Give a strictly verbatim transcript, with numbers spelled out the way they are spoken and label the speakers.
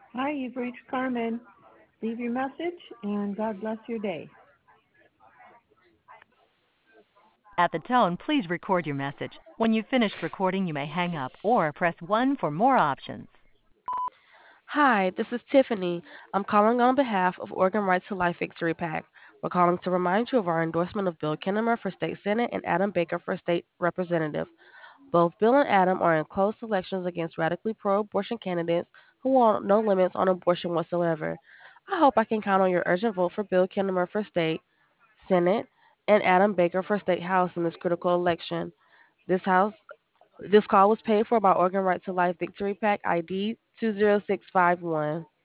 Speaker 1: Hi, you've reached Carmen. Leave your message and God bless your day.
Speaker 2: At the tone, please record your message. When you've finished recording, you may hang up or press one for more options.
Speaker 3: Hi, this is Tiffany. I'm calling on behalf of Oregon Right to Life Victory PAC. We're calling to remind you of our endorsement of Bill Kinnemer for State Senate and Adam Baker for State Representative. Both Bill and Adam are in close elections against radically pro abortion candidates who want no limits on abortion whatsoever. I hope I can count on your urgent vote for Bill Kinnemer for State Senate and Adam Baker for State House in this critical election. This house this call was paid for by Oregon Right to Life Victory PAC I D two zero six five one.